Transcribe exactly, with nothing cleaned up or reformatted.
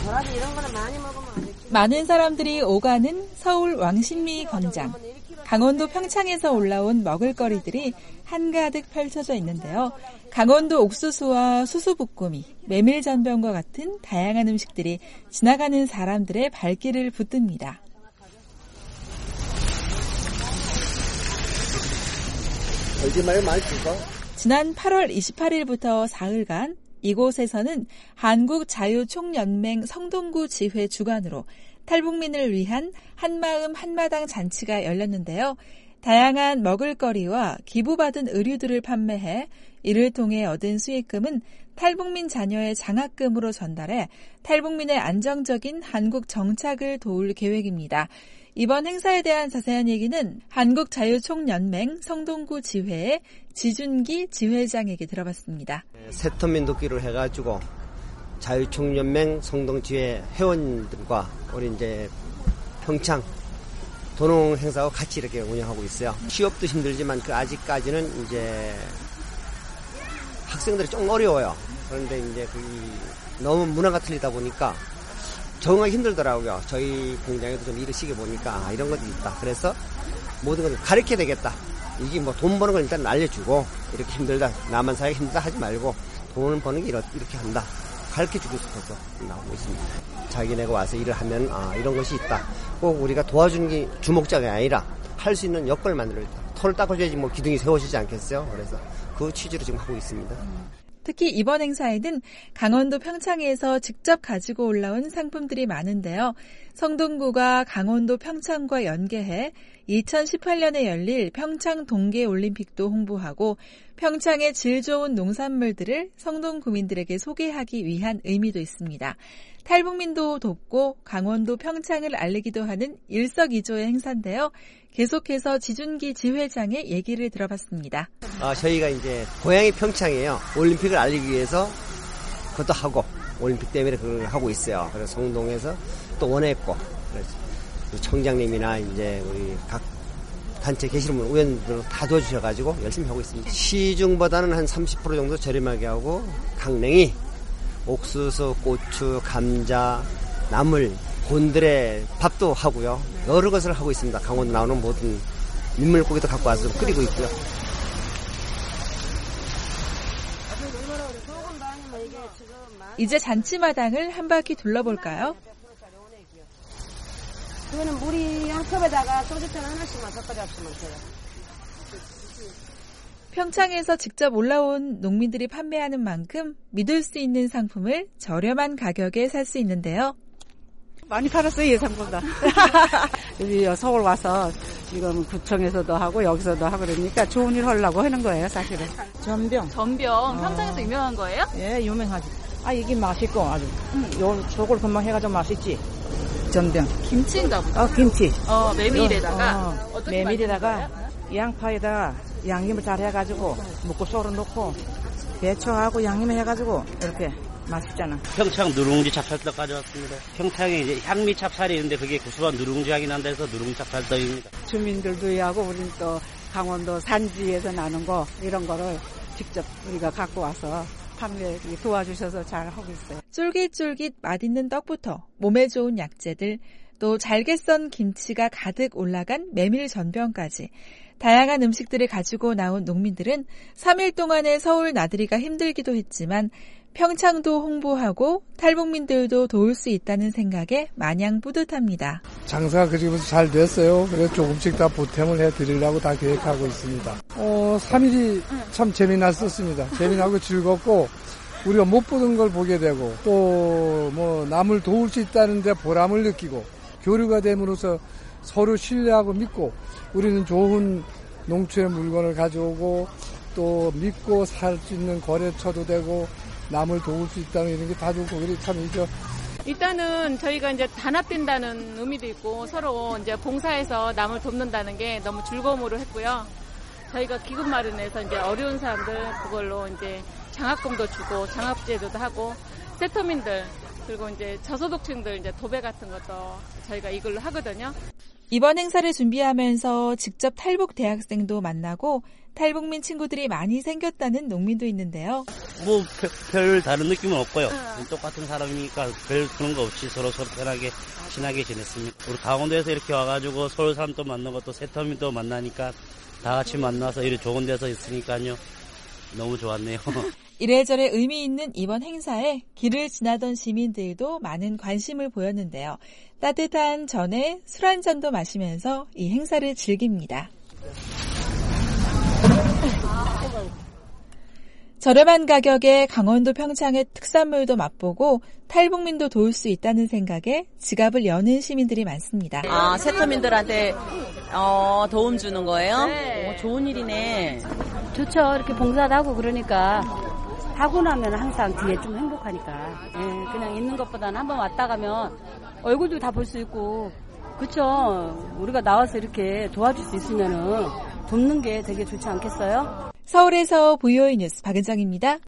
도라지 이런 거는 많이 먹으면 안 돼. 많은 사람들이 오가는 서울 왕십리 광장. 강원도 평창에서 올라온 먹을거리들이 한가득 펼쳐져 있는데요. 강원도 옥수수와 수수부꾸미, 메밀전병과 같은 다양한 음식들이 지나가는 사람들의 발길을 붙듭니다. 지난 팔월 이십팔일부터 사흘간 이곳에서는 한국자유총연맹 성동구 지회 주관으로 탈북민을 위한 한마음 한마당 잔치가 열렸는데요. 다양한 먹을거리와 기부받은 의류들을 판매해 이를 통해 얻은 수익금은 탈북민 자녀의 장학금으로 전달해 탈북민의 안정적인 한국 정착을 도울 계획입니다. 이번 행사에 대한 자세한 얘기는 한국자유총연맹 성동구 지회의 지준기 지회장에게 들어봤습니다. 세터민 돕기로 해가지고 자유총연맹 성동지회 회원들과 우리 이제 평창 도농 행사와 같이 이렇게 운영하고 있어요. 취업도 힘들지만 그 아직까지는 이제 학생들이 좀 어려워요. 그런데 이제 그 너무 문화가 틀리다 보니까 적응하기 힘들더라고요. 저희 공장에도 좀 일을 시켜 보니까 아, 이런 것도 있다. 그래서 모든 걸 가르쳐야 되겠다. 이게 뭐 돈 버는 건 일단 알려주고 이렇게 힘들다. 나만 살기 힘들다 하지 말고 돈을 버는 게 이렇게 한다. 가르쳐주고 싶어서 나오고 있습니다. 자기네가 와서 일을 하면 아 이런 것이 있다. 꼭 우리가 도와주는 게 주목자가 아니라 할 수 있는 여건을 만들어줬다. 털을 닦아줘야지 뭐 기둥이 세워지지 않겠어요. 그래서 그 취지로 지금 하고 있습니다. 특히 이번 행사에는 강원도 평창에서 직접 가지고 올라온 상품들이 많은데요. 성동구가 강원도 평창과 연계해 이천십팔년에 열릴 평창 동계올림픽도 홍보하고 평창의 질 좋은 농산물들을 성동구민들에게 소개하기 위한 의미도 있습니다. 탈북민도 돕고 강원도 평창을 알리기도 하는 일석이조의 행사인데요. 계속해서 지준기 지회장의 얘기를 들어봤습니다. 아, 저희가 이제 고향이 평창이에요. 올림픽을 알리기 위해서 그것도 하고 올림픽 때문에 그걸 하고 있어요. 그래서 성동에서 또 원했고 그래서 청장님이나 이제 우리 각 단체 계시는 분 의원들 다 도와주셔가지고 열심히 하고 있습니다. 시중보다는 한 삼십 퍼센트 정도 저렴하게 하고 강냉이, 옥수수, 고추, 감자, 나물, 곤드레 밥도 하고요. 여러 것을 하고 있습니다. 강원도 나오는 모든 민물고기도 갖고 와서 끓이고 있고요. 이제 잔치마당을 한 바퀴 둘러볼까요? 그거는 물이 한 컵에다가 소주잔 하나씩만 섞어잡수면 돼요. 평창에서 직접 올라온 농민들이 판매하는 만큼 믿을 수 있는 상품을 저렴한 가격에 살 수 있는데요. 많이 팔았어요, 예상보다. 여기 서울 와서 지금 구청에서도 하고 여기서도 하고 그러니까 좋은 일 하려고 하는 거예요, 사실은. 전병. 전병. 평창에서 어. 유명한 거예요? 예, 유명하지. 아, 이게 맛있고 아주. 음. 요, 저걸 금방 해가지고 맛있지. 전병. 김치인가 보다. 어, 김치. 어, 메밀에다가. 어, 어. 메밀에다가 양파에다가 양념을 잘 해가지고 묵고 썰어 놓고 배추하고 양념 해가지고 이렇게 맛있잖아. 평창 누룽지 찹쌀떡 가져왔습니다. 평창에 이제 향미 찹쌀이 있는데 그게 구수한 누룽지 향이 난다 해서 누룽지 찹쌀떡입니다. 주민들도 하고 우리는 또 강원도 산지에서 나는 거 이런 거를 직접 우리가 갖고 와서 판매 도와주셔서 잘 하고 있어요. 쫄깃쫄깃 맛있는 떡부터 몸에 좋은 약재들, 또 잘게 썬 김치가 가득 올라간 메밀 전병까지 다양한 음식들을 가지고 나온 농민들은 삼 일 동안의 서울 나들이가 힘들기도 했지만 평창도 홍보하고 탈북민들도 도울 수 있다는 생각에 마냥 뿌듯합니다. 장사가 그지부터 잘 됐어요. 그래서 조금씩 다 보탬을 해드리려고 다 계획하고 있습니다. 어, 삼 일이 참 재미났었습니다. 재미나고 즐겁고 우리가 못 보던 걸 보게 되고 또 뭐 남을 도울 수 있다는 데 보람을 느끼고 교류가 됨으로써 서로 신뢰하고 믿고 우리는 좋은 농촌의 물건을 가져오고 또 믿고 살 수 있는 거래처도 되고 남을 도울 수 있다는 이런 게 다 좋고 그래 참 이죠. 일단은 저희가 이제 단합된다는 의미도 있고 서로 이제 봉사해서 남을 돕는다는 게 너무 즐거움으로 했고요. 저희가 기금 마련해서 이제 어려운 사람들 그걸로 이제 장학금도 주고 장학제도도 하고 세터민들 그리고 이제 저소득층들 이제 도배 같은 것도 저희가 이걸로 하거든요. 이번 행사를 준비하면서 직접 탈북 대학생도 만나고 탈북민 친구들이 많이 생겼다는 농민도 있는데요. 뭐 별 다른 느낌은 없고요. 어. 똑같은 사람이니까 별 그런 거 없이 서로 서로 편하게 친하게 지냈습니다. 우리 강원도에서 이렇게 와가지고 서울 사람도 만나고 또 새터민도 만나니까 다 같이 만나서 이렇게 좋은 데서 있으니까요. 너무 좋았네요. 이래저래 의미 있는 이번 행사에 길을 지나던 시민들도 많은 관심을 보였는데요. 따뜻한 전에 술 한잔도 마시면서 이 행사를 즐깁니다. 저렴한 가격에 강원도 평창의 특산물도 맛보고 탈북민도 도울 수 있다는 생각에 지갑을 여는 시민들이 많습니다. 아, 세터민들한테 어, 도움 주는 거예요? 네. 오, 좋은 일이네. 좋죠. 이렇게 봉사도 하고 그러니까 하고 나면 항상 뒤에 좀 행복하니까. 예, 그냥 있는 것보다는 한번 왔다 가면 얼굴도 다 볼 수 있고 그렇죠. 우리가 나와서 이렇게 도와줄 수 있으면은 돕는 게 되게 좋지 않겠어요? 서울에서 브이오에이 뉴스 박은정입니다.